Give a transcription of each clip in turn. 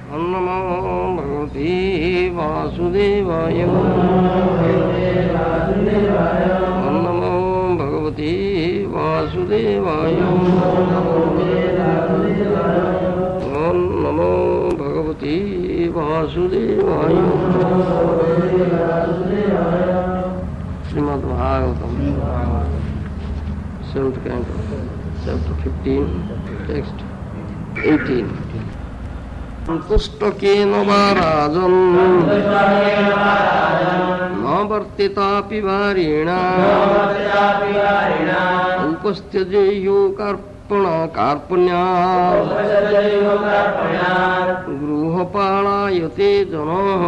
नमो भगवते वासुदेवाय नमो भगवते वासुदेवाय नमो भगवते वासुदेवाय। Shrimad Bhagavatam 7th canto, chapter 15, text 18. संतुष्टकेन वा राजन् न वर्तितापि वारिणा उपस्थ्यजेयो कार्पण्यात् गृहपालायते जनः।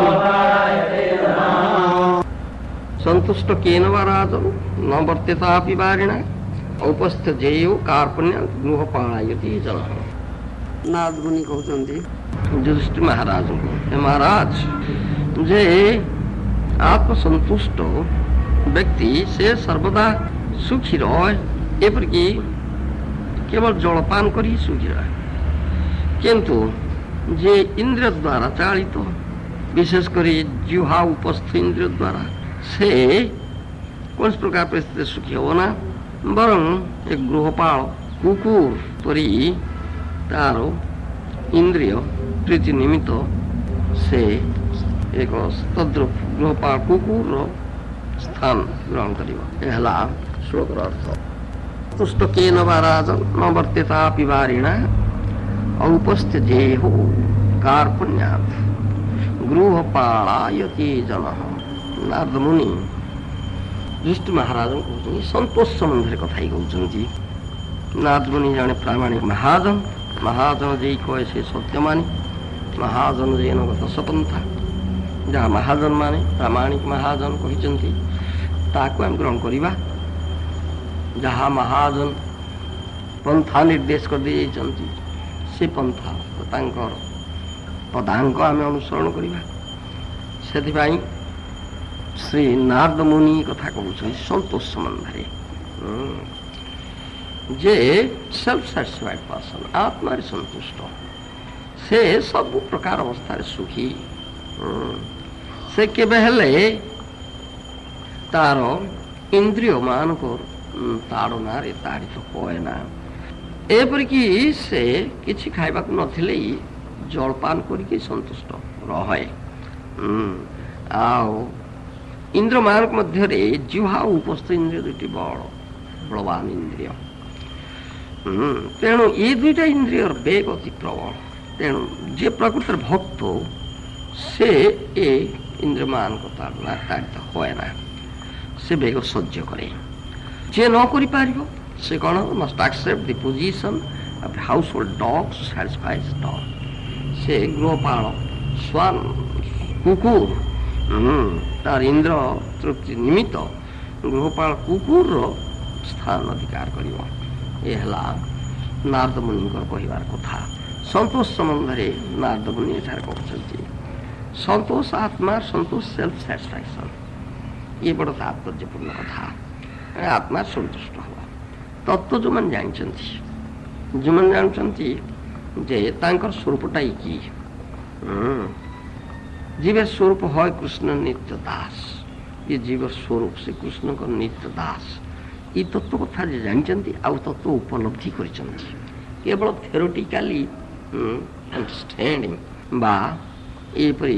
संतुष्टकेन वा राजन् न वर्तितापि वारिणा उपस्थ्यजेयो कार्पण्यात् गृहपालायते जनः। नारद मुनि कहते युधिष्ठिर महाराज को, महाराज जे आत्मसंतुष्ट व्यक्ति से सर्वदा सुखी रहे, एपरिकी केवल जलपान कर ही सुखी रहे, किंतु जे इंद्रिय द्वारा चालित विशेष कर जिह्वा उपस्थ इंद्रिय द्वारा से कौन प्रकार परिस्थिति सुखी होना, बरं एक गृहपाल कुकुर परी तार इंद्रिय प्रीति निमित्त से एक तद्रुप गृहपाल कुकुर स्थान ग्रहण करिबा। श्लोकर अर्थ तुष्टकेन वा राजन् न वर्त्यतापि वारिणा औपस्थ्यजेहो कार्पण्यात् गृहपालायते जनः। नारद मुनि युधिष्ठिर महाराज को संतोष संबंधी कथा कहते। नारद मुनि जने प्रामाणिक महाजन, महाजन जे कहे से सत्य मानी, महाजन जे नगत सपंथा, जहाँ महाजन माने प्रामाणिक महाजन कहते ताको हम ग्रहण करिबा। जहाँ महाजन पंथा निर्देश कर दी से पंथा तांकर पदांक आम अनुसरण करिबा। सेथिबाई श्री नारद मुनि कथा कहते संतोष संबंधी जे सेल्फ सैटिस्फाइड पर्सन आत्मा संतुष्ट से सब प्रकार अवस्था सुखी से केबे हेले तार इंद्रिय मान को ताड़ना रे ताड़ित होए ना। एपरिकी से किछि खाइबाक नथिले जलपान करिके संतुष्ट रहे। आओ इंद्र मान मध्य जिह्वा उपस्थ इंद्रिय दुटी बलवान इंद्रिय, तेणु ये दुईटा इंद्रिय बेग अति प्रबल। तेणु जे प्रकृति भक्त से ए इंद्र मान को ताड़ना ताड़ित होए ना, से बेग सह्य करे। जे न करि पारिबो से कौन must accept the position of household dog satisfies dog. से गृहपाल स्वान कुकुर तार इंद्र तृप्ति निमित्त गृहपाल कुकुर स्थान अधिकार करिबो। ये नारद मुनि कहबार कथा। संतोष संबंधी नारद मुनि कहते संतोष आत्मा संतोष सेल्फ सैटिस्फैक्शन, ये बड़ा तात्पर्यपूर्ण कथा। आत्मा संतुष्ट हुआ तत्व जो मन जानते जे तांकर स्वरूपटा कि जीव स्वरूप है कृष्ण नित्य दास। ये जीव स्वरूप से कृष्ण को नित्य दास ये तत्व कथा जानते आउ तत्व उपलब्धि करिसंती। केवल थ्योरेटिकली अंडरस्टैंडिंग बा एपरी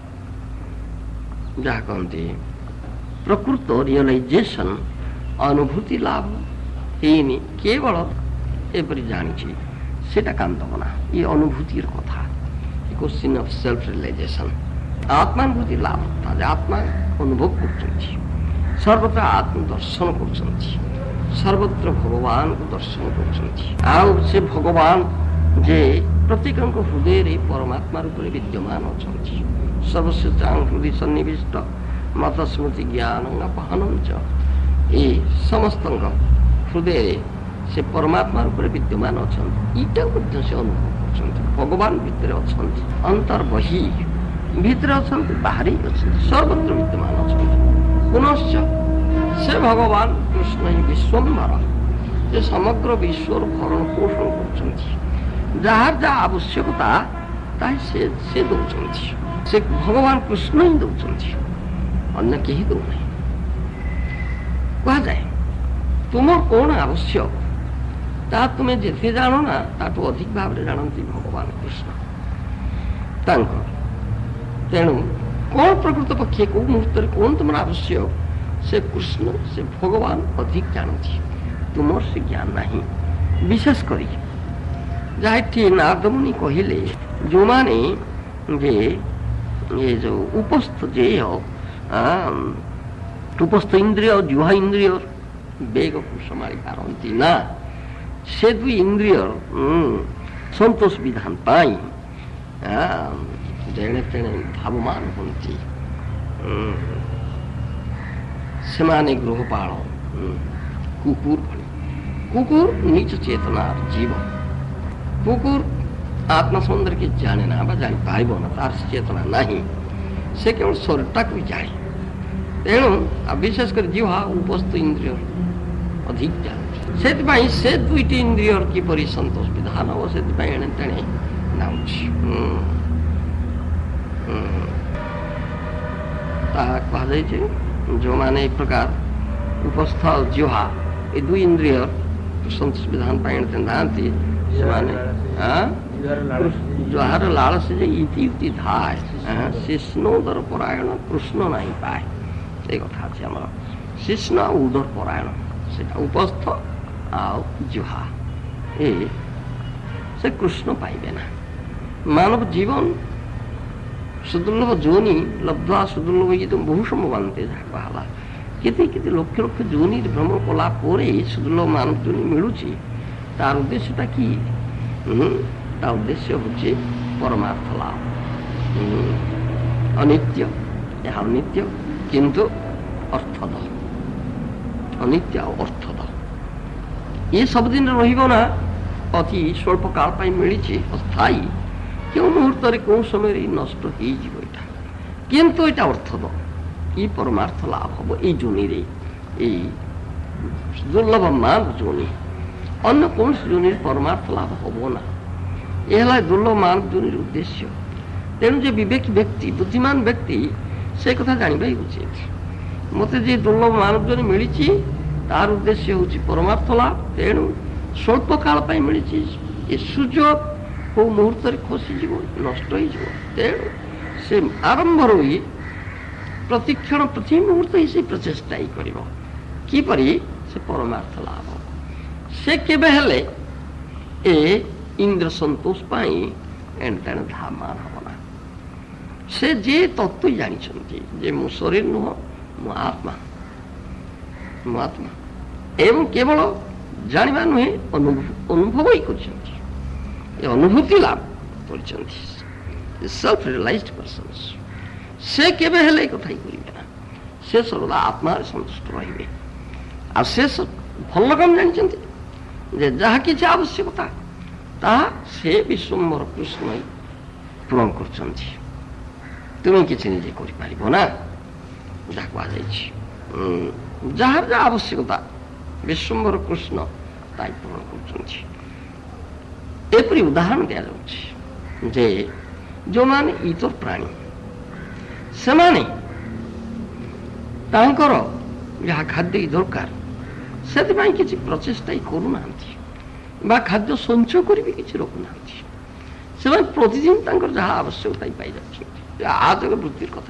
जहाँ कहते प्रकृत रियलाइजेशन अनुभूति लाभ हेनी केवल एपरी जानी सेटा कांतबना। ये अनुभूति कथा क्वेश्चन ऑफ सेल्फ रियलाइजेशन आत्मानुभूति लाभ था। आत्मा अनुभव कर सर्वत्र आत्मदर्शन कर सर्वत्र भगवान को दर्शन कर से भगवान जे प्रत्येक हृदय रे परमात्मा रूप में विद्यमान अच्छा सर्वस्व हृदय सन्निविष्ट मत स्मृति ज्ञान अपहनम च ये समस्त हृदय से परमात्मा रूप में विद्यमान अच्छा ईटा से अनुभव कर भगवान भितर अच्छा अंतर बही भितर अच्छा बाहर सर्वत्र विद्यमान अच्छा। पुनश्च से भगवान कृष्ण ही विश्वम्भर जे समग्र विश्वर भरण पोषण कर जहाँ जहाँ आवश्यकता ତାହା ସେ ଦେଉଛନ୍ତି, ସେ ଭଗବାନ କୃଷ୍ଣ ହିଁ ଦେଉଛନ୍ତି, ଅନ୍ୟ କେହି ଦେଉନାହିଁ। କୁହାଯାଏ ତୁମର କ'ଣ ଆବଶ୍ୟକ ତାହା ତୁମେ ଯେତେ ଜାଣ ନା ତାଠୁ ଅଧିକ ଭାବରେ ଜାଣନ୍ତି ଭଗବାନ କୃଷ୍ଣ ତାଙ୍କର। ତେଣୁ କ'ଣ ପ୍ରକୃତ ପକ୍ଷେ କୋଉ ମୁହୂର୍ତ୍ତରେ କ'ଣ ତୁମର ଆବଶ୍ୟକ ସେ କୃଷ୍ଣ ସେ ଭଗବାନ ଅଧିକ ଜାଣନ୍ତି, ତୁମର ସେ ଜ୍ଞାନ ନାହିଁ। ବିଶେଷ କରି ଯାହା ଏଠି ନାରଦମୁନି କହିଲେ ଯେଉଁମାନେ ଯେ ଏ ଯେଉଁ ଉପସ୍ଥ ଉପସ୍ଥ ଇନ୍ଦ୍ରିୟ ଜିହ୍ୱା ଇନ୍ଦ୍ରିୟ ବେଗକୁ ସମ୍ଭାଳି ପାରନ୍ତି ନା, ସେ ଦୁଇ ଇନ୍ଦ୍ରିୟ ସନ୍ତୋଷ ବିଧାନ ପାଇଁ ଯେଣେ ତେଣେ ଭାବମାନ ହୁଅନ୍ତି, ସେମାନେ ଗୃହପାଳ କୁକୁର ଭଳି। କୁକୁର ନିଜ ଚେତନାର ଜୀବ, କୁକୁର ଆତ୍ମା ସମ୍ବନ୍ଧରେ କିଛି ଜାଣେ ନା ବା ଜାଣିପାରିବ ନା, ତାର ଚେତନା ନାହିଁ, ସେ କେବଳ ଶରୀରଟାକୁ ବି ଜାଣେ। ତେଣୁ ବିଶେଷ କରି ଜିହ୍ୱା ଉପସ୍ଥ ଇନ୍ଦ୍ରିୟ ଅଧିକ ଜାଣୁଛି, ସେଥିପାଇଁ ସେ ଦୁଇଟି ଇନ୍ଦ୍ରିୟର କିପରି ସନ୍ତୋଷ ବିଧାନ ହବ ସେଥିପାଇଁ ଏଣେ ତେଣେ ନାଉଛି। ତାହା କୁହାଯାଇଛି ଯେଉଁମାନେ ଏ ପ୍ରକାର ଉପସ୍ଥ ଜିହ୍ୱା ଏ ଦୁଇ ଇନ୍ଦ୍ରିୟ ସନ୍ତୋଷ ବିଧାନ ପାଇଁ ଏଣେ ତେଣେ ଥାନ୍ତି, ସେମାନେ ଯାହାର ଲାଳସ ଯେ ଇତି ଧାଏ ଶିଷ୍ଣୋଦର ପରାୟଣ କୃଷ୍ଣ ନାହିଁ ପାଏ। এই কথা আছে আমার শিষ্ণ ଆଉ ଉଦର ପରାୟଣ, ସେଟା ଉପସ୍ଥ ଆଉ ଜିହ୍ୱା ସେ କୃଷ୍ଣ ପାଇବେ ନା। ମାନବ ଜୀବନ ସୁଦୁର୍ଲଭ ଯୋନି ଲବ୍ଧ୍ୱା ସୁଦୁର୍ଲଭ ଇଏ ତ ବହୁ ସମ୍ଭବାନ୍ତେ ଯାହା କୁହାହେଲା, କେତେ କେତେ ଲକ୍ଷ ଲକ୍ଷ ଯୋନିରେ ଭ୍ରମଣ କଲା ପରେ ସୁଦୁର୍ଲଭ ମାନବ ଯୋନି ମିଳୁଛି। ତାର ଉଦ୍ଦେଶ୍ୟଟା କି? ତା ଉଦ୍ଦେଶ୍ୟ ହେଉଛି ପରମାର୍ଥ ଲାଭ। ଅନିତ୍ୟ, ଏହା ଅନିତ୍ୟ କିନ୍ତୁ ଅର୍ଥଦ, ଅନିତ୍ୟ ଆଉ ଅର୍ଥଦ ଏ ସବୁଦିନ ରହିବ ନା, ଅତି ସ୍ୱଳ୍ପ କାଳ ପାଇଁ ମିଳିଛି, ଅସ୍ଥାୟୀ, କେଉଁ ମୁହୂର୍ତ୍ତରେ କେଉଁ ସମୟରେ ନଷ୍ଟ ହେଇଯିବ ଏଇଟା, କିନ୍ତୁ ଏଇଟା ଅର୍ଥଦ। ଇ ପରମାର୍ଥ ଲାଭ ହବ ଏଇ ଯୋନିରେ, ଏଇ ଦୁର୍ଲଭ ମାନବ ଯୋନି, ଅନ୍ୟ କୌଣସି ଯୋନିରେ ପରମାର୍ଥ ଲାଭ ହବ ନା। ଏ ହେଲା ଦୁର୍ଲଭ ମାନବ ଯୋନିର ଉଦ୍ଦେଶ୍ୟ। ତେଣୁ ଯେ ବିବେକୀ ବ୍ୟକ୍ତି, ବୁଦ୍ଧିମାନ ବ୍ୟକ୍ତି ସେ କଥା ଜାଣିବା ହିଁ ଉଚିତ। ମୋତେ ଯେ ଦୁର୍ଲଭ ମାନବ ଯୋନି ମିଳିଛି ତାର ଉଦ୍ଦେଶ୍ୟ ହେଉଛି ପରମାର୍ଥ ଲାଭ। ତେଣୁ ସ୍ୱଳ୍ପ କାଳ ପାଇଁ ମିଳିଛି, ଏ ସୁଯୋଗ କେଉଁ ମୁହୂର୍ତ୍ତରେ ଖସିଯିବ, ନଷ୍ଟ ହେଇଯିବ। ତେଣୁ ସେ ଆରମ୍ଭରୁ ହିଁ ପ୍ରତିକ୍ଷଣ ପ୍ରତି ମୁହୂର୍ତ୍ତ ହିଁ ସେ ପ୍ରଚେଷ୍ଟା ହିଁ କରିବ କିପରି ସେ ପରମାର୍ଥ ଲାଭ। ସେ କେବେ ହେଲେ ଏ ଇନ୍ଦ୍ର ସନ୍ତୋଷ ପାଇଁ ଏଣେ ତେଣେ ଧାମାନ ହବ ନା। ସେ ଯେ ତତ୍ତ୍ୱ ଜାଣିଛନ୍ତି ଯେ ମୁଁ ଶରୀର ନୁହଁ, ମୁଁ ଆତ୍ମା, ମୁଁ ଆତ୍ମା, ଏବଂ କେବଳ ଜାଣିବା ନୁହେଁ ଅନୁଭବ ହିଁ କରିଛନ୍ତି, ଏ ଅନୁଭୂତି ଲାଭ କରିଛନ୍ତି। ସେଲ୍ଫ ରିୟଲାଇଜ୍ଡ ପର୍ସନ୍ସ ସେ କେବେ ହେଲେ ଏ କଥା ହିଁ କରିବେ ନା। ସେ ସର୍ବଦା ଆତ୍ମାରେ ସନ୍ତୁଷ୍ଟ ରହିବେ। ଆଉ ସେ ଭଲ କାମ ଜାଣିଛନ୍ତି ଯେ ଯାହା କିଛି ଆବଶ୍ୟକତା ତାହା ସେ ବିଶ୍ୱମ୍ବର କୃଷ୍ଣ ହିଁ ପୂରଣ କରୁଛନ୍ତି। ତୁମେ କିଛି ନିଜେ କରିପାରିବ ନା, ଯାହା କୁହାଯାଇଛି ଯାହାର ଯାହା ଆବଶ୍ୟକତା ବିଶ୍ୱମ୍ବର କୃଷ୍ଣ ତାଇ ପୂରଣ କରୁଛନ୍ତି। ଏପରି ଉଦାହରଣ ଦିଆଯାଉଛି ଯେ ଯେଉଁମାନେ ଇତର ପ୍ରାଣୀ ସେମାନେ ତାଙ୍କର ଯାହା ଖାଦ୍ୟ ଦରକାର ସେଥିପାଇଁ କିଛି ପ୍ରଚେଷ୍ଟା କରୁନାହାନ୍ତି ବା ଖାଦ୍ୟ ସଞ୍ଚୟ କରିବି କିଛି ରଖୁନାହାନ୍ତି। ସେମାନେ ପ୍ରତିଦିନ ତାଙ୍କର ଯାହା ଆବଶ୍ୟକତା ପାଇଯାଉଛନ୍ତି। ଆଜଗ ବୃତ୍ତିର କଥା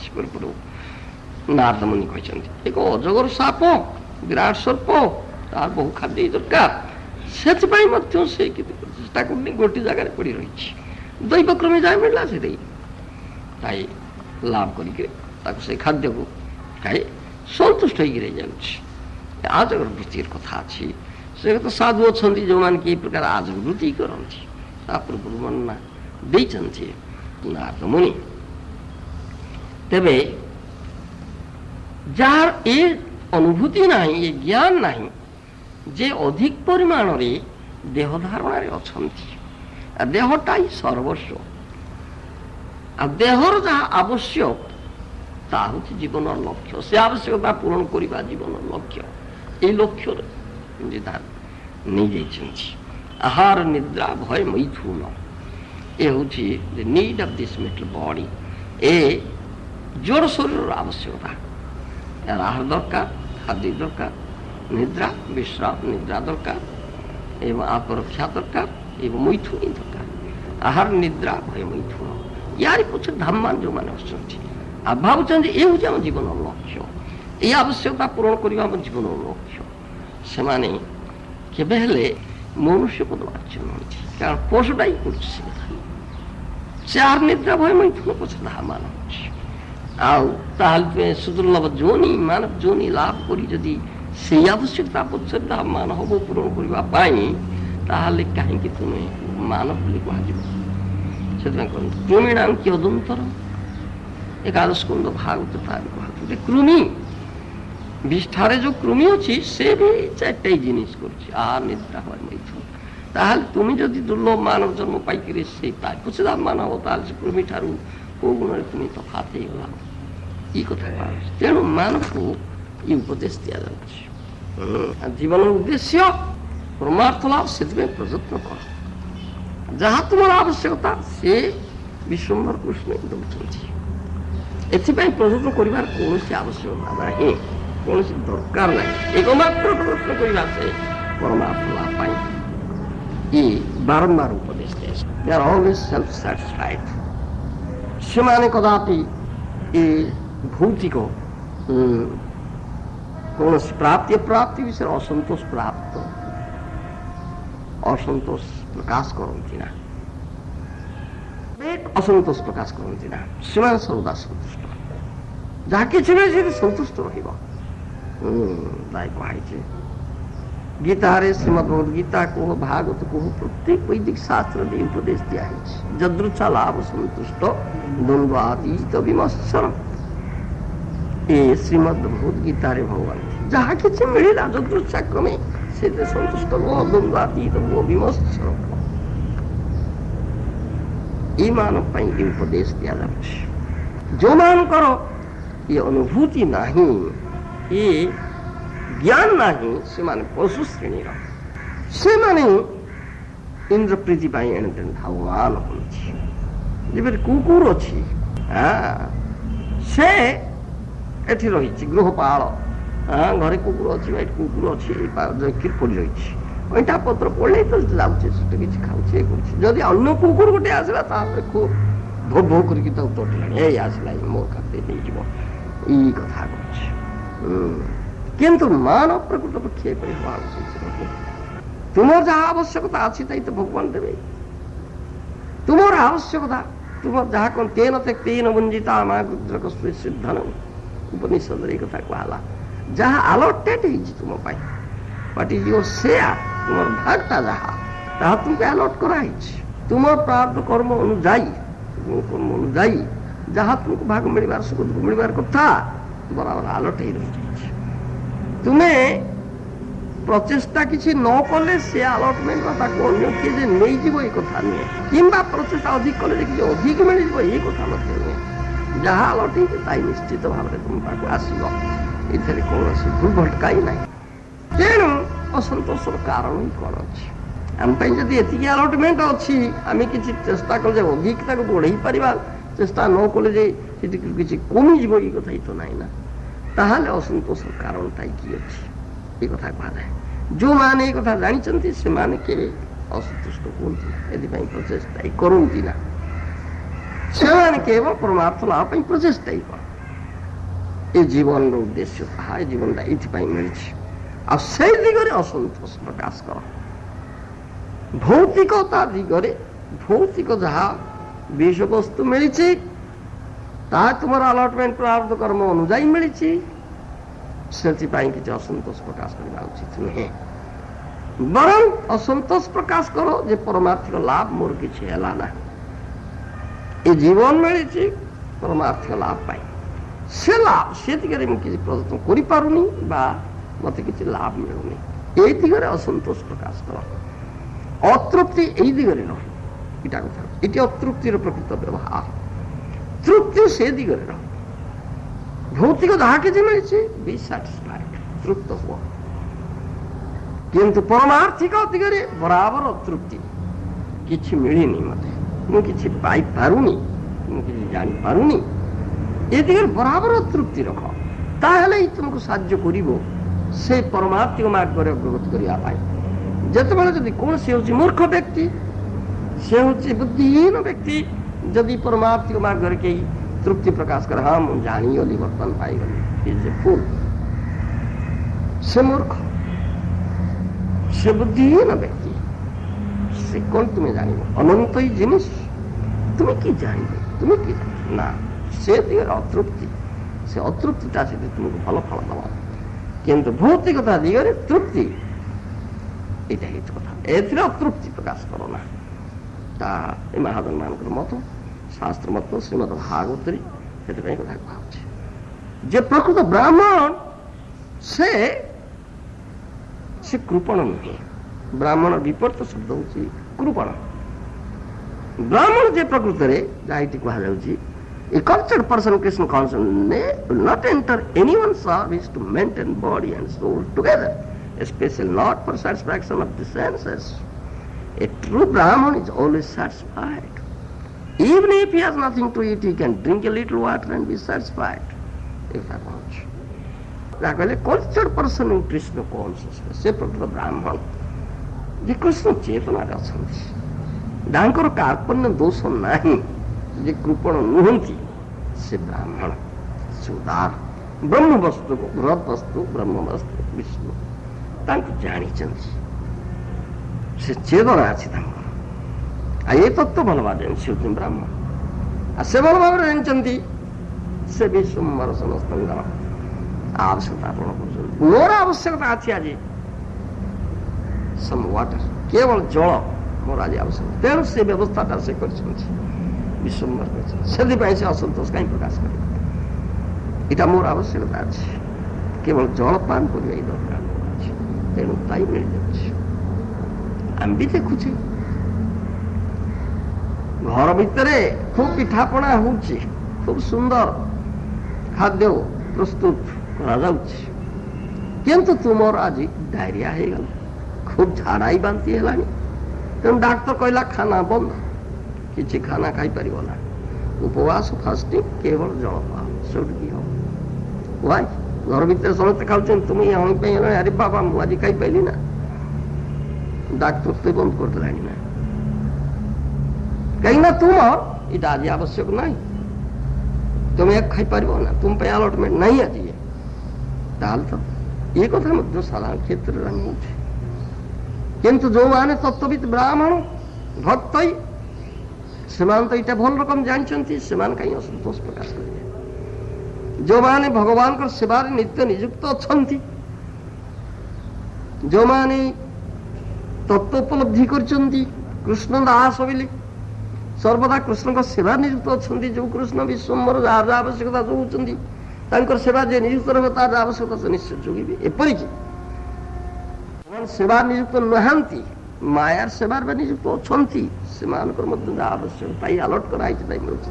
ନାରଦମୁନି କହିଛନ୍ତି ଏକ ଅଜଗର ସାପ, ବିରାଟ ସର୍ପ, ତାର ବହୁ ଖାଦ୍ୟ ଦରକାର, ସେଥିପାଇଁ ମଧ୍ୟ ସେ କିଛି ପ୍ରଚେଷ୍ଟା କରୁନି, ଗୋଟିଏ ଜାଗାରେ ପଡ଼ି ରହିଛି। ଦୈବକ୍ରମେ ଯାହା ମିଳିଲା ସେଠି ତାଇ ଲାଭ କରିକି ତାକୁ ସେ ଖାଦ୍ୟକୁ ଖାଇ ସନ୍ତୁଷ୍ଟ ହେଇକି ରହିଯାଉଛି। ଆଜଗର ବୃତ୍ତିର କଥା ଅଛି। ସେ ତ ସାଧୁ ଅଛନ୍ତି ଯେଉଁମାନେ କି ଏ ପ୍ରକାର ଆଜଗ ବୃତ୍ତି କରନ୍ତି, ତା ପୂର୍ବରୁ ବର୍ଣ୍ଣନା ଦେଇଛନ୍ତି ନାରଦମୁନି। ତେବେ ଯାହାର ଏ ଅନୁଭୂତି ନାହିଁ, ଏ ଜ୍ଞାନ ନାହିଁ ଯେ ଅଧିକ ପରିମାଣରେ ଦେହ ଧାରଣାରେ ଅଛନ୍ତି, ଦେହଟା ହିଁ ସର୍ବସ୍ୱ, ଆଉ ଦେହର ଯାହା ଆବଶ୍ୟକ ତାହା ହେଉଛି ଜୀବନର ଲକ୍ଷ୍ୟ। ସେ ଆବଶ୍ୟକତା ପୂରଣ କରିବା ଜୀବନର ଲକ୍ଷ୍ୟ। এই লক্ষ্যর যে তার ନେଇଯାଇଛନ୍ତି। ଆହାର ନିଦ୍ରା ଭୟ ମୈଥୁନ, ये हूँ need of this metal body ए जोड़ शरीर आवश्यकता यार आहार दरकार खाद्य दरकार निद्रा विश्राम निद्रा दरकार एवं आत्मरक्षा दरकार एवं मैथुनी दरकार आहार निद्रा भय मैथुन यार पक्ष धाममान जो मैंने अच्छा भावुं ये हूँ आम जीवन लक्ष्य ये आवश्यकता पूरण करने आम जीवन लक्ष्य से माने केबे हेले मनुष्य पद बाच्य नुहति कारण पशुटा ही कर आहार निद्रा भय मैथुन पक्ष धाममान हो सुदुर्लभ जोनी मानव जोनी लाभ करी से आवश्यकता पक्ष धाममान हम पूरण करने कहीं तुम्हें मानव बोली कह कृमीणाम कियदंतर एकादश स्कंद भागवत कृमि विष्ठारे जो कृमि अच्छी से भी चारटे जिनिस कर आहार निद्रा भय मैथुन ताहले तुम जदि दुर्लभ मानव जन्म पाइक से कुछ धाममान हम ताहले कृमि ठारू को गुण तुम तफात हो गला ये कथा तेणु मानव को ये उपदेश दि जाए जीवन उद्देश्य परमार्थ लाभ से प्रयत्न कर जहाँ तुम आवश्यकता से विश्वम्भर कृष्ण दौरान एपाई प्रयत्न कर कौन आवश्यकता ना कौन दरकार ना एकमात्र प्रयत्न करने से परमार्थ लाभ ये बारंबार उपदेश they are always self satisfied से माने कदापि ये भौतिक कौन प्राप्ति अप्राप्ति विषय असंतोष प्राप्त असंतोष प्रकाश करती ना असंतोष प्रकाश करती ना से सर्वदा सन्तुष्ट जहाँ कि सन्तुष्ट रही गीता श्रीमद्भगवद गीता को भागवत को प्रत्येक वैदिक शास्त्र में उपदेश दिया जदृच्छा लाभ संतुष्ट द्वंद्वातीत विमर्शन ये श्रीमद्भगवद गीता भगवान जहाँ कि मिला जदृच्छा क्रमे से संतुष्ट हो द्वंद्वातीत हो विमर्शन ये मानव पर उपदेश दिया जो मान करो ये अनुभूति नहीं ये ज्ञान नहीं से माने पशु श्रेणी से माने इंद्र प्रीति भावमान हो कुकुर अच्छी से एठी रही गृहपाल घरे कुकुर अच्छी भाई कुकुर अच्छी पड़ रही अईटा पत्र पड़े तो जाऊे किसी खाऊे जदि अन्य कुकुर गोटे आसला खूब भो भो करके तोटला आसला मोर खाते नहीं कथा किंतु मानव प्रकृत पक्षे तुम जहाँ आवश्यकता अच्छी ताई तो भगवान देवे तुम आवश्यकता तुम जहाँ कौन तेन तेन वंजिता रुद्रक सिद्धन उपनिषद कथा कहला जहाँ अलॉटेड तुम व्हाट इज योर शेयर तुम भागटा जहाँ तुमको अलॉट कराई तुम प्राप्त कर्म अनुजाई जहाँ तुमको भाग मिलबार सुख दुख मिलबार कथा बराबर अलॉट ही रही तुम्हें प्रचेषा किसी न कले से अलॉटमेंट अन्य किए नहीं जीव ये कथा नुहे कि प्रचेषा अधिक कले किसी अधिक मिल ये कथा नुहे जहाँ अलॉट है निश्चित भाव में तुम पाक आसो ये कौन भूल भटका ही ना तेणु असंतोष कारण ही कौन अच्छी आम जदि एति अलॉटमेंट अच्छी आम किसी चेष्टा कले अधिकता को बढ़ई पार चेष्टा न कले किसी कमिज ये कथा ही तो ना ना ताहले असंतोष कारण कि अच्छी ये कथा कहुए जो मैंने ये कथा जानते से माने के असंतुष्ट कहती ये प्रचेषा ही करती ना से माने केवल परमार्थ लाभ प्रचेषा ही कर ये जीवन उद्देश्य था जीवन ये मिली से दिगरे असंतोष प्रकाश कर भौतिकता दिगरे भौतिक जहाँ विषय वस्तु मिली तुम अलॉटमेंट प्राप्त कर्म अनुजाई मिली से किसी असंतोष प्रकाश करने उचित नुहे बरं असंतोष प्रकाश करो जे परमार्थिक लाभ मोर किसी है ना ये जीवन मिली परमार्थिक लाभ पाई से लाभ से दिगरे किसी प्रयत्न कर पारुनी मत किसी लाभ मिलूनी ये दिगरे असंतोष प्रकाश कर अतृप्ति यही दिगरे न इटा कथा ये अतृप्तिर प्रकृत व्यवहार तृप्ति से दिगरे रह भौतिक जहाँ किसी मिली बी सैटिस्फाइड तृप्त हुआ किंतु परमार्थिक दिगरे बराबर अतृप्ति किसी मिलनी मत ମୁଁ କିଛି ପାଇପାରୁନି, ମୁଁ କିଛି ଜାଣିପାରୁନି, ଏ ଦିଗରେ ବରାବର ତୃପ୍ତି ରଖ। ତାହେଲେ ହିଁ ତୁମକୁ ସାହାଯ୍ୟ କରିବ ସେ ପରମାତ୍ମିକ ମାର୍ଗରେ ଅଗ୍ରଗତି କରିବା ପାଇଁ। ଯେତେବେଳେ ଯଦି କୌଣସି ହେଉଛି ମୂର୍ଖ ବ୍ୟକ୍ତି, ସେ ହେଉଛି ବୁଦ୍ଧିହୀନ ବ୍ୟକ୍ତି, ଯଦି ପରମାତ୍ମିକ ମାର୍ଗରେ କେହି ତୃପ୍ତି ପ୍ରକାଶ କରେ, ହଁ ମୁଁ ଜାଣିଗଲି, ବର୍ତ୍ତମାନ ପାଇଗଲି, ସେ ମୂର୍ଖ, ସେ ବୁଦ୍ଧିହୀନ ବ୍ୟକ୍ତି। ସେ କ'ଣ ତୁମେ ଜାଣିବ? ଅନନ୍ତ ହିଁ ଜିନିଷ ତୁମେ କି ଜାଣିବ? ତୁମେ କି ଜାଣିବ ନା? ସେ ଦିଗରେ ଅତୃପ୍ତି, ସେ ଅତୃପ୍ତିଟା ସେଠି ତୁମକୁ ଭଲ ଫଳ ଦେବ। କିନ୍ତୁ ଭୌତିକତା ଦିଗରେ ତୃପ୍ତି, ଏଇଟା ହେଉଛି କଥା। ଏଥିରେ ଅତୃପ୍ତି ପ୍ରକାଶ କର ନା। ତା ଏ ମହାଜନ ମାନଙ୍କର ମତ, ଶାସ୍ତ୍ର ମତ, ଶ୍ରୀମଦ ଭାଗବତରେ ସେଥିପାଇଁ କଥା କୁହାଯାଉଛି ଯେ ପ୍ରକୃତ ବ୍ରାହ୍ମଣ ସେ କୃପଣ ନୁହେଁ। ବ୍ରାହ୍ମଣ ବିପରୀତ ଶବ୍ଦ ହେଉଛି କୃପଣ। ବ୍ରାହ୍ମଣ ଯେ ପ୍ରକୃତରେ ଯାହା ଏଠି କୁହାଯାଉଛି, a cultured person Krishna consciousness will not enter anyone's service to maintain body and soul together, especially not for satisfaction of the senses. A true Brahman is always satisfied. Even if he has nothing to eat, he can drink a little water and be satisfied. Cultured person in Krishna consciousness, ସେ ପ୍ରକୃତ ବ୍ରାହ୍ମଣ ଯେ କୃଷ୍ଣ ଚେତନାରେ ଅଛନ୍ତି, ତାଙ୍କର କାର୍ପଣ୍ୟ ଦୋଷ ନାହିଁ, ଯେ କୃପଣ ନୁହନ୍ତି, ସେ ବ୍ରାହ୍ମଣ, ସେ ଉଦାର ବ୍ରହ୍ମବସ୍ତୁକୁ, ବୃହତ୍ ବସ୍ତୁ ବ୍ରହ୍ମବସ୍ତୁ ବିଷ୍ଣୁ ତାଙ୍କୁ ଜାଣିଛନ୍ତି, ସେ ଚେତନା ଅଛି ତାଙ୍କର। ଆଉ ଏ ତତ୍ତ୍ୱ ଭଲ ଭାବରେ ଜାଣି ସେ ହେଉଛନ୍ତି ବ୍ରାହ୍ମଣ। ଆଉ ସେ ଭଲ ଭାବରେ ଜାଣିଛନ୍ତି ସେ ବିଶ୍ୱମ୍ବର ସମସ୍ତଙ୍କର ଆବଶ୍ୟକତା ପୂରଣ କରୁଛନ୍ତି। ମୋର ଆବଶ୍ୟକତା ଅଛି ଆଜି ସମ୍ ୱାଟର, କେବଳ ଜଳ ମୋର ଆଜି ଆବଶ୍ୟକ। ତେଣୁ ସେ ବ୍ୟବସ୍ଥାଟା ସେ କରିଛନ୍ତି, ବିଶ୍ୱମ୍ବର କରିଛନ୍ତି। ସେଥିପାଇଁ ସେ ଅସନ୍ତୋଷ କାହିଁ ପ୍ରକାଶ କରିବେ? ଏଇଟା ମୋର ଆବଶ୍ୟକତା ଅଛି, କେବଳ ଜଳପାନ କରିବା ଏଇ ଦରକାର ଅଛି। ତେଣୁ ତାଇ ମିଳିଯାଉଛି। ଆମେ ବି ଦେଖୁଛେ ଘର ଭିତରେ ଖୁବ୍ ପିଠାପଣା ହଉଛି, ଖୁବ୍ ସୁନ୍ଦର ଖାଦ୍ୟ ପ୍ରସ୍ତୁତ କରାଯାଉଛି, କିନ୍ତୁ ତୁମର ଆଜି ଡାଇରିଆ ହେଇଗଲା, ଖୁବ୍ ଝାଡ଼ାଇ ବାନ୍ତି ହେଲାଣି। ତେଣୁ ଡାକ୍ତର କହିଲା ଖାନା ବନ୍ଦ, କିଛି ଖାନା ଖାଇପାରିବ ନା, ଉପବାସ ଫାଷ୍ଟିଂ, କେବଳ ଜଳ ପାଅ। ସେଠୁ କି ହବ? ଭାଇ ଘର ଭିତରେ ସମସ୍ତେ ଖାଉଛନ୍ତି, ତୁମେ ଆମ ପାଇଁ ହେଲାଣି, ଆରେ ବାବା ମୁଁ ଆଜି ଖାଇପାରିଲି ନା, ଡାକ୍ତର ତ ବନ୍ଦ କରିଦେଲାଣି ନା। କାହିଁକିନା ତୁମର ଏଇଟା ଆଜି ଆବଶ୍ୟକ ନାହିଁ, ତୁମେ ଖାଇପାରିବ ନା, ତୁମ ପାଇଁ ଆଲଟମେଣ୍ଟ ନାହିଁ ଆଜି। ତାହେଲେ ତ ଏ କଥା ମଧ୍ୟ ସାଧାରଣ କ୍ଷେତ୍ରରେ ହଉଛି। କିନ୍ତୁ ଯେଉଁମାନେ ତତ୍ତ୍ୱବିତ୍ ବ୍ରାହ୍ମଣ ଭକ୍ତ, ସେମାନେ ତ ଏଇଟା ଭଲ ରକମ ଜାଣିଛନ୍ତି, ସେମାନେ କାହିଁ ଅସନ୍ତୋଷ ପ୍ରକାଶ କରିବେ? ଯେଉଁମାନେ ଭଗବାନଙ୍କର ସେବାରେ ନିତ୍ୟ ନିଯୁକ୍ତ ଅଛନ୍ତି, ଯେଉଁମାନେ ତତ୍ତ୍ୱ ଉପଲବ୍ଧି କରିଛନ୍ତି, କୃଷ୍ଣ ଦାସ ବୋଲି ସର୍ବଦା କୃଷ୍ଣଙ୍କ ସେବା ନିଯୁକ୍ତ ଅଛନ୍ତି, ଯେଉଁ କୃଷ୍ଣ ବିଶ୍ୱମ୍ବର ଯାହାର ଯାହା ଆବଶ୍ୟକତା ଯୋଗୁଛନ୍ତି, ତାଙ୍କର ସେବା ଯେ ନିଯୁକ୍ତ ରହିବ ତାର ଆବଶ୍ୟକତା ସେ ନିଶ୍ଚୟ ଯୋଗିବେ। ଏପରିକି ସେମାନେ ସେବା ନିଯୁକ୍ତ ନାହାନ୍ତି, ମାୟାର ସେବାରେ ବା ନିଯୁକ୍ତ ଅଛନ୍ତି, ସେମାନଙ୍କର ମଧ୍ୟ ଯାହା ଆବଶ୍ୟକ ତାଇ ଆଲଟ କରାହେଇଛି, ତାଇ ମିଳୁଛି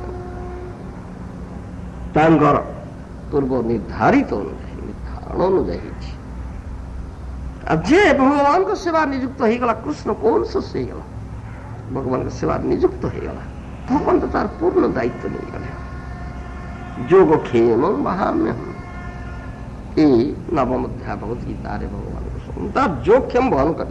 ତାଙ୍କର ପୂର୍ବ ନିର୍ଦ୍ଧାରିତ ନିର୍ଦ୍ଧାରଣ ଅନୁଯାୟୀ ହେଇଛି। ଆଉ ଯେ ଭଗବାନଙ୍କ ସେବା ନିଯୁକ୍ତ ହେଇଗଲା, କୃଷ୍ଣ କଂସସ୍ ହେଇଗଲା, ଭଗବାନଙ୍କ ସେବାରେ ନିଯୁକ୍ତ ହେଇଗଲା, ଭଗବାନ ତ ତାର ପୂର୍ଣ୍ଣ ଦାୟିତ୍ୱ ନେଇଗଲେ। ଯୋଗକ୍ଷେମ ବାହାମ୍ୟହଂ, ଏଇ ନବମ ଅଧ୍ୟାୟ ଭଗବତ ଗୀତାରେ ଭଗବାନଙ୍କ ତାର ଯୋଗକ୍ଷେମ ବହନ କରେ।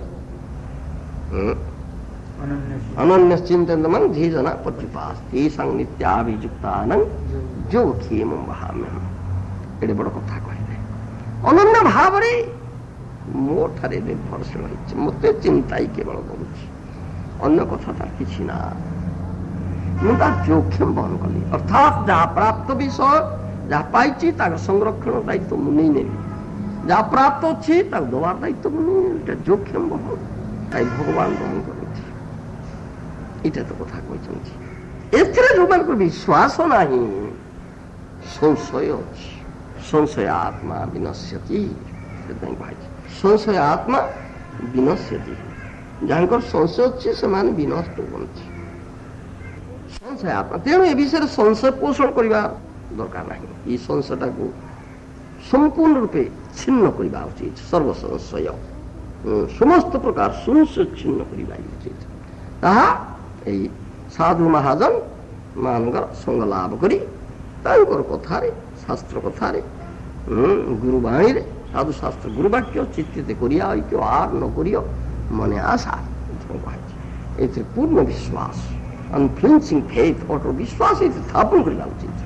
ଅନନ୍ୟ ଚିନ୍ତନ ଧୀ ଜନା ପର୍ଯ୍ୟୁପାସ ତେଷାଂ ନିତ୍ୟାଭିଯୁକ୍ତାନାଂ ଯୋଗକ୍ଷେମ ବାହାମ୍ୟହଂ। ଏଡ଼େ ବଡ଼ କଥା କହିଲେ, ଅନନ୍ୟ ଭାବରେ ମୋ ଠାରେ ନିର୍ଭରଶୀଳ ହେଇଛି, ମୋତେ ଚିନ୍ତା ହିଁ କେବଳ କରୁଛି, ଅନ୍ୟ କଥା ତାର କିଛି ନା। ମୁଁ ତାର ଯୋଗକ୍ଷେମ ବହନ କଲି, ଅର୍ଥାତ୍ ଯାହା ପ୍ରାପ୍ତ ବିଷୟ, ଯାହା ପାଇଛି ତାର ସଂରକ୍ଷଣ ଦାୟିତ୍ୱ ମୁଁ ନେଇନେବି, ଯାହା ପ୍ରାପ୍ତ ଅଛି ତାକୁ ଦେବାର ଦାୟିତ୍ୱ ମୁଁ ନେଇନେବି। ଏଇଟା ଯୋଗକ୍ଷେମ ବହନ, ତାଇ ଭଗବାନ ବହନ କରନ୍ତି। ଏଇଟା ତ କଥା କହିଛନ୍ତି। ଏଥିରେ ଯୋଉମାନଙ୍କର ବିଶ୍ୱାସ ନାହିଁ, ସଂଶୟ ଅଛି, ସଂଶୟ ଆତ୍ମା ବିନଶ୍ୟତି। ସେଥିପାଇଁ କୁହାଯାଇଛି ସଂଶୟ ଆତ୍ମା ବିନଶ୍ୟତି। ଯାହାଙ୍କର ସଂଶୟ ଅଛି ସେମାନେ ବିନଷ୍ଟ ହୁଅନ୍ତି, ସଂଶୟ ଆତ୍ମା। ତେଣୁ ଏ ବିଷୟରେ ସଂଶୟ ପୋଷଣ କରିବା ଦରକାର ନାହିଁ। ଏଇ ସଂଶୟଟାକୁ ସମ୍ପୂର୍ଣ୍ଣ ରୂପେ ଛିନ୍ନ କରିବା ଉଚିତ। ସର୍ବସଂଶୟ, ସମସ୍ତ ପ୍ରକାର ସଂଶୟ ଛିନ୍ନ କରିବା ଉଚିତ। ତାହା ଏଇ ସାଧୁ ମହାଜନ ମାନଙ୍କର ସଙ୍ଗ ଲାଭ କରି ତାଙ୍କର କଥାରେ ଶାସ୍ତ୍ର କଥାରେ ଗୁରୁବାଣୀରେ ସାଧୁ ଶାସ୍ତ୍ର ଗୁରୁବାକ୍ୟ ଚିତ୍ତିତ କରିବା ଐକ୍ୟ ଆର ନ କରିବ ମନେ ଆଶା ଏଥିରେ ପୂର୍ଣ୍ଣ ବିଶ୍ୱାସ ଅନଫ୍ଲିଞ୍ଚିଂ ଫେଥ୍ ଅଟଳ ବିଶ୍ୱାସ ଏଥିରେ ସ୍ଥାପନ କରିବା ଉଚିତ।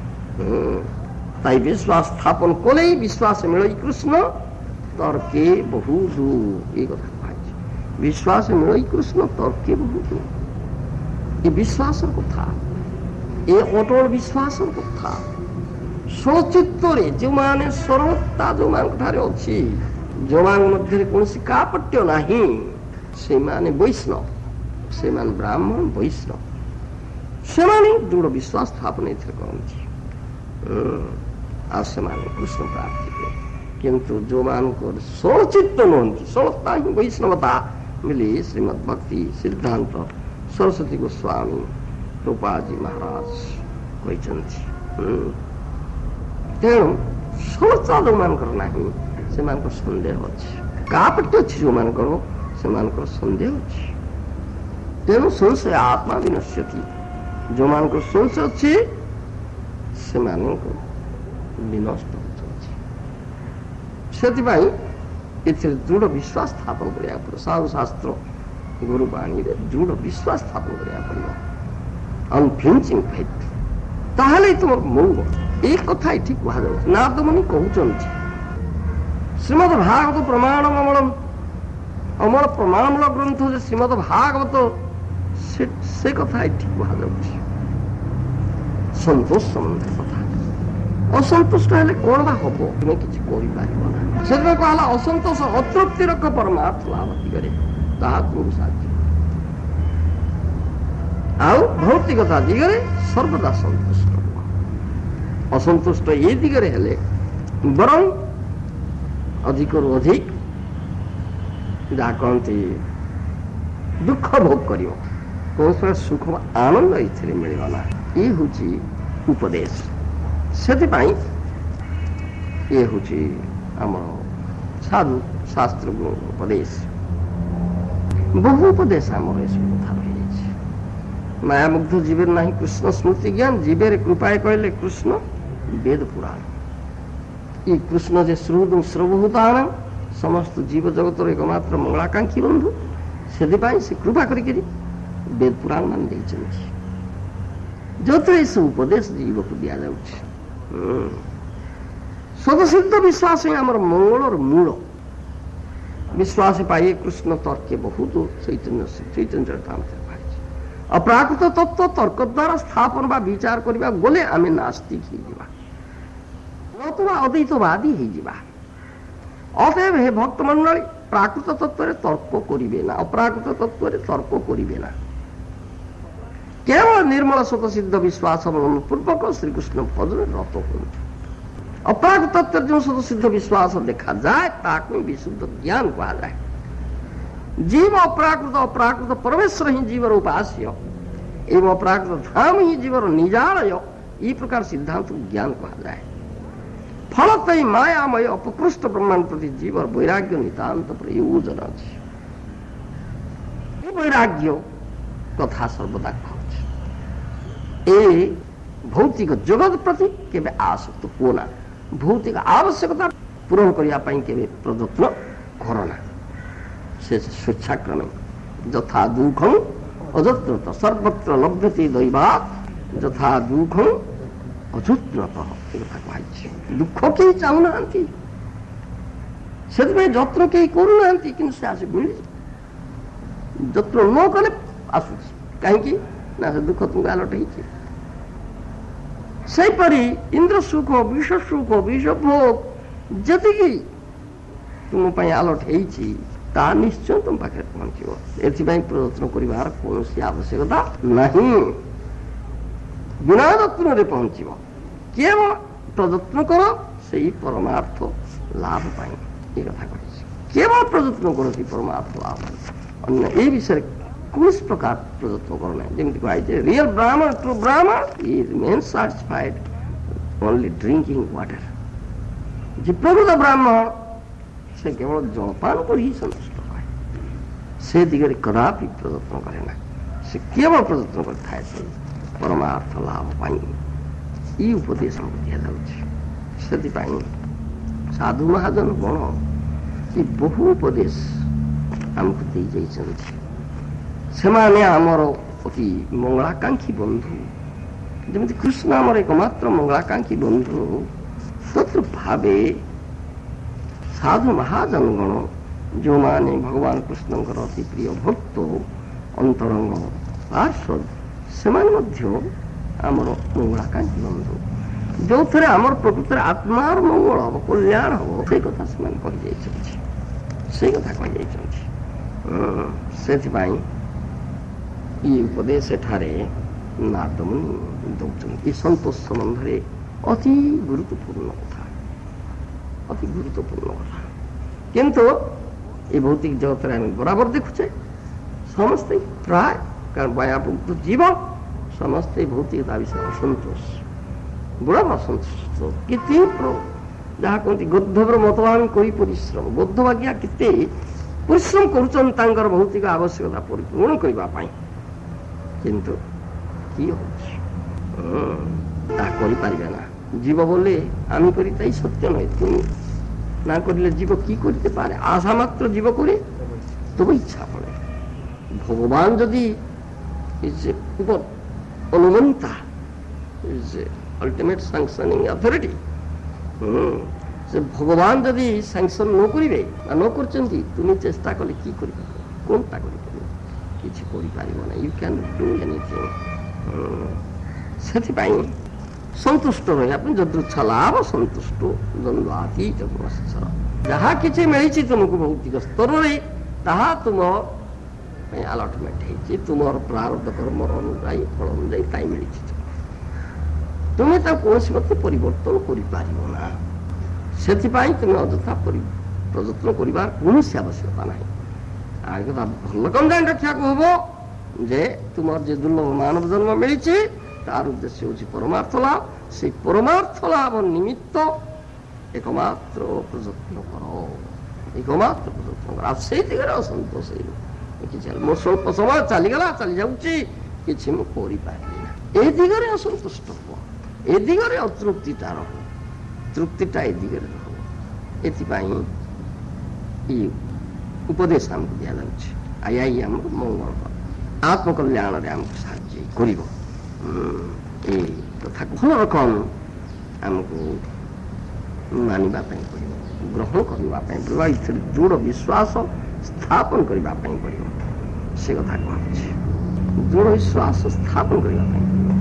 তাই বিশ্বাস স্থাপন করেই বিশ্বাস মিলই কৃষ্ণ তর্কে বহু দূর। এই কথা কয়েছে বিশ্বাস মিলই কৃষ্ণ তর্কে বহু দূর। এই বিশ্বাসের কথা, এই অটল বিশ্বাসের কথা সচিত্ତରେ ଯେଉଁମାନେ ସରଳତା ଯେଉଁମାନଙ୍କଠାରେ ଅଛି, ଯେଉଁମାନଙ୍କ ମଧ୍ୟରେ କୌଣସି କାପଟ୍ୟ ନାହିଁ, ସେମାନେ ବୈଷ୍ଣବ, ସେମାନେ ବ୍ରାହ୍ମଣ ବୈଷ୍ଣବ, ସେମାନେ ଦୃଢ଼ ବିଶ୍ୱାସ ସ୍ଥାପନ ଏଥିରେ କରନ୍ତି ଆଉ ସେମାନେ କୃଷ୍ଣ ପ୍ରାପ୍ତି ହୁଏ। କିନ୍ତୁ ଯେଉଁମାନଙ୍କର ସରଳଚିତ୍ତ ନୁହନ୍ତି, ସରଳତା ହିଁ ବୈଷ୍ଣବତା ବୋଲି ଶ୍ରୀମଦ୍ ଭକ୍ତି ସିଦ୍ଧାନ୍ତ ସରସ୍ୱତୀ ଗୋସ୍ୱାମୀ ରୂପାଜୀ ମହାରାଜ କହିଛନ୍ତି। ତେଣୁ ସରଳତା ଯେଉଁମାନଙ୍କର ନାହିଁ ସେମାନଙ୍କର ସନ୍ଦେହ ଅଛି, କାପଟ୍ୟ ଅଛି ଯେଉଁମାନଙ୍କର ସେମାନଙ୍କର ସନ୍ଦେହ ଅଛି। ତେଣୁ ସଂଶୟ ଆତ୍ମା ବିନଶ୍ୟତି, ଯେଉଁମାନଙ୍କର ସଂଶୟ ଅଛି ସେମାନଙ୍କୁ ବିନଷ୍ଟ ହେଉଛି। ସେଥିପାଇଁ ଏଥିରେ ଦୃଢ଼ ବିଶ୍ୱାସ ସ୍ଥାପନ କରିବାକୁ ପଡ଼ିବ। ସାଧୁ ଶାସ୍ତ୍ର ଗୁରୁବାଣୀରେ ଦୃଢ଼ ବିଶ୍ୱାସ ସ୍ଥାପନ କରିବାକୁ ପଡ଼ିବ, ଅନଫ୍ଲିଞ୍ଚିଂ ଫେଥ୍। ତାହେଲେ ତୁମର ମୌନ। ଏ କଥା ଏଠି କୁହାଯାଉଛି। ନାରଦମୁନି କହୁଛନ୍ତି ଶ୍ରୀମଦ୍ ଭାଗବତ ପ୍ରମାଣ ଅମଳ ପ୍ରମାଣମୂଳ ଗ୍ରନ୍ଥ ଯେ ଶ୍ରୀମଦ୍ ଭାଗବତ, ସେ କଥା ଏଠି କୁହାଯାଉଛି। ସନ୍ତୋଷ ସମ୍ବନ୍ଧୀୟ କଥା। ଅସନ୍ତୁଷ୍ଟ ହେଲେ କଣ ବା ହବ? ତୁମେ କିଛି କରିପାରିବ ନା। ସେଥିପାଇଁ କୁହାହେଲା ଅସନ୍ତୋଷ ଅତୃପ୍ତି ରଖ ପରମାର୍ଥ ଲାଭ ଦିଗରେ, ତାହା ତୁମକୁ ସାହାଯ୍ୟ। ଆଉ ଭୌତିକତା ଦିଗରେ ସର୍ବଦା ସନ୍ତୁଷ୍ଟ ହୁଅ। ଅସନ୍ତୁଷ୍ଟ ଏ ଦିଗରେ ହେଲେ ବରଂ ଅଧିକରୁ ଅଧିକ ଯାହା କହନ୍ତି ଦୁଃଖ ଭୋଗ କରିବ, କୌଣସି ସୁଖ ଆନନ୍ଦ ଏଥିରେ ମିଳିବ ନା। ଇଏ ହେଉଛି ଉପଦେଶ। ସେଥିପାଇଁ ଇଏ ହେଉଛି ଆମର ସାଧୁ ଶାସ୍ତ୍ର ଉପଦେଶ। ବହୁ ଉପଦେଶ ଆମର ଏସବୁ କଥା ରହିଯାଇଛି। ମାୟାମୁଗ୍ଧ ଜୀବରେ ନାହିଁ କୃଷ୍ଣ ସ୍ମୃତି ଜ୍ଞାନ, ଜୀବରେ କୃପାଏ କହିଲେ କୃଷ୍ଣ ବେଦ ପୁରାଣ। ଇ କୃଷ୍ଣ ଯେ ଶ୍ରୁଦୁ ସର୍ବଭୂତାନ, ସମସ୍ତ ଜୀବ ଜଗତର ଏକମାତ୍ର ମଙ୍ଗଳାକାଂକ୍ଷୀ ବନ୍ଧୁ। ସେଥିପାଇଁ ସେ କୃପା କରିକିରି ବେଦ ପୁରାଣ ମାନେ ଦେଇଛନ୍ତି, ଯୋଉଥିରେ ଏସବୁ ଉପଦେଶ ଜୀବକୁ ଦିଆଯାଉଛି। ସ୍ୱତଃସିଦ୍ଧ ବିଶ୍ୱାସ ହିଁ ଆମର ମଙ୍ଗଳର ମୂଳ। ବିଶ୍ୱାସ ପାଇ କୃଷ୍ଣ ତର୍କେ ବହୁତ ଚୈତନ୍ୟ ଚରିତାମୃତରେ ବାହାରିଛି। ଅପ୍ରାକୃତ ତତ୍ତ୍ୱ ତର୍କ ଦ୍ୱାରା ସ୍ଥାପନ ବା ବିଚାର କରିବା ଗଲେ ଆମେ ନାସ୍ତିକ ହେଇଯିବା, ଅଥବା ଅଦ୍ୱୈତବାଦୀ ହେଇଯିବା। ଅତଏବ ହେ ଭକ୍ତ ମଣ୍ଡଳୀ, ପ୍ରାକୃତ ତତ୍ତ୍ୱରେ ତର୍କ କରିବେ ନା, ଅପ୍ରାକୃତ ତତ୍ତ୍ୱରେ ତର୍କ କରିବେ ନା। କେବଳ ନିର୍ମଳ ସ୍ୱତଃସିଦ୍ଧ ବିଶ୍ୱାସ ପୂର୍ବକ ଶ୍ରୀକୃଷ୍ଣ ଭଜନରେ ରତ ହୁଅନ୍ତୁ। ଅପ୍ରାକୃତ ତତ୍ତ୍ୱରେ ଯେଉଁ ସ୍ୱତଃସିଦ୍ଧ ବିଶ୍ୱାସ ଦେଖାଯାଏ ତାକୁ ବିଶୁଦ୍ଧ ଜ୍ଞାନ କୁହାଯାଏ। ଜୀବ ଅପ୍ରାକୃତ ପରମେଶ୍ୱର ହିଁ ଜୀବର ଉପାସ୍ୟ ଏବଂ ଅପ୍ରାକୃତ ଧାମ ହିଁ ଜୀବର ନିଜାଳୟ। ଏହି ପ୍ରକାର ସିଦ୍ଧାନ୍ତକୁ ଜ୍ଞାନ କୁହାଯାଏ। ଫଳତଃ ଏହି ମାୟାମୟ ଅପକୃଷ୍ଟ ବ୍ରହ୍ମାଣ୍ଡ ପ୍ରତି ଜୀବର ବୈରାଗ୍ୟ ନିତାନ୍ତ ପ୍ରୟୋଜନ ଅଛି। ଏ ବୈରାଗ୍ୟ କଥା ସର୍ବଦା କହୁଛି। ଏ ଭୌତିକ ଜଗତ ପ୍ରତି କେବେ ଆସକ୍ତ ହୁଅ ନା। ଭୌତିକ ଆବଶ୍ୟକତା ପୂରଣ କରିବା ପାଇଁ କେବେ ପ୍ରଯତ୍ନ କର ନା। ସେ ସ୍ୱେଚ୍ଛାକ୍ରମେ ଯଥା ଦୁଃଖଂ ଅଯତ୍ନତ ସର୍ବତ୍ର ଲଭ୍ୟତେ ଦୈବାତ୍ ଯଥା ଦୁଃଖଂ ଅଯତ୍ନତଃ। ଏ କଥା କୁହାଯାଇଛି। ଦୁଃଖ କେହି ଚାହୁଁନାହାନ୍ତି, ସେଥିପାଇଁ ଯତ୍ନ କେହି କରୁନାହାନ୍ତି, କିନ୍ତୁ ସେ ଆସି ମିଳିଛି। ଯତ୍ନ ନ କଲେ ଆସୁଛି କାହିଁକି ନା ସେ ଦୁଃଖ ତୁମକୁ ଆଲଟ ହେଇଛି। ସେହିପରି ଇନ୍ଦ୍ର ସୁଖ, ବିଷ ସୁଖ, ବିଷ ଭୋଗ ଯେତିକି ତୁମ ପାଇଁ ଆଲଟ ହେଇଛି ତାହା ନିଶ୍ଚୟ ତୁମ ପାଖରେ ପହଞ୍ଚିବ। ଏଥିପାଇଁ ପ୍ରଯତ୍ନ କରିବାର କୌଣସି ଆବଶ୍ୟକତା ନାହିଁ। ବିନା ଯତ୍ନରେ ପହଞ୍ଚିବ। କେବଳ ପ୍ରଯତ୍ନ କର ସେଇ ପରମାର୍ଥ ଲାଭ ପାଇଁ। ଏ କଥା କହିଛି। କେବଳ ପ୍ରଯତ୍ନ କର ସେଇ ପରମାର୍ଥ ଲାଭ। ଅନ୍ୟ ଏ ବିଷୟରେ କୌଣସି ପ୍ରକାର ପ୍ରଯତ୍ନ କର ନାହିଁ। ଯେମିତି କୁହାଯାଇଛି real Brahmin, true Brahmin is man satisfied only drinking water. ଯେ ପ୍ରକୃତ ବ୍ରାହ୍ମଣ ସେ କେବଳ ଜଳପାନ କରି ହିଁ ସନ୍ତୁଷ୍ଟ କରେ, ସେ ଦିଗରେ କଦାପି ପ୍ରଯତ୍ନ କରେ ନା। से केवल प्रयत्न करता है परमार्थ लाभ पाई ये उपदेश हमको दिया जाऊँ साधु महाजन गण ये बहु उपदेश हमको दी जाइछन्ति सेमाने आमर अति मंगलाकांक्षी बंधु जमी कृष्ण आमर एकमात्र मंगलाकांक्षी बंधु तत्र भावे साधु महाजन गण जो माने भगवान कृष्ण अति प्रिय भक्त अंतरंग पार्षद से आमर मंगलाकांक्षी बंधु जो थे आमर प्रकृत आत्मार मंगल हम कल्याण हम से कथा से कथा कही ये उपदेश एठारे नारदमुनि दौरान संतोष संबंध अति गुरुत्वपूर्ण कथा अति गुरुत्वपूर्ण कथा किंतु ये भौतिक जगत बराबर देखुचे समस्ते प्राय कारण बयाभुक्त जीव समस्ते भौतिकता विषय असंतोष बड़ा असंतोष कि जहाँ कहते गद्धवर मतवान कोई परिश्रम बौद्ध आज्ञा केते परिश्रम कर भौतिक आवश्यकता परिपूर्ण करने किंतु जीव बोले आम कर सत्य नए तुम ना कर जीव की करते पारे आशा मात्र जीव करे तब इच्छा पड़े भगवान जदि अनुमंता अल्टीमेट सैंक्शनिंग अथॉरिटी से भगवान जदि सैंक्शन न करेंगे न कर तुम चेष्टा कले कि कौनटा कर यू कैन डू एनीथिंग से संतुष्ट रही जदृच्छा लाभ संतुष्ट द्वंद्वातीत जहाँ कि मिली तुमको भौतिक स्तर में ताहा तुम अलटमेंट तुम प्रारब्ध कर्म अनुजाई फल अनुजाई मिली तुम्हें कौन मत परिवर्तन करना से तुम्हें अଯଥା प्रयत्न करार कौन आवश्यकता ना आगे भल कम जान रखा हम जे तुम जो दुर्लभ मानव जन्म मिली तार उद्देश्य हूँ परमार्थ लाभ से परमार्थ लाभ निमित्त एकमात्र प्रयत्न कर एकमात्र प्रयत्न कर से दिगरे असंतोष मो स्वल्प समय चलीगला चली जाऊँगी कि मुझे दिगरे असंतुष्ट हम ए दिगरे अतृप्तिटा तृप्तिटा ए दिगरे ये उपदेश आमको दि जाऊँगी आई आम मंगल आत्मकल्याण आमको साहाय्य कर कथा भल रकम आमको मानवा पड़ो ग्रहण करने पड़ो दृढ़ विश्वास स्थापन करने पड़ो से कथा कहूँ दृढ़ विश्वास स्थापन करने